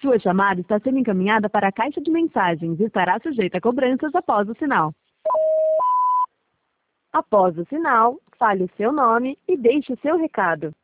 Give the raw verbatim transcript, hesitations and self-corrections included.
Sua chamada está sendo encaminhada para a caixa de mensagens e estará sujeita a cobranças após o sinal. Após o sinal, fale o seu nome e deixe o seu recado.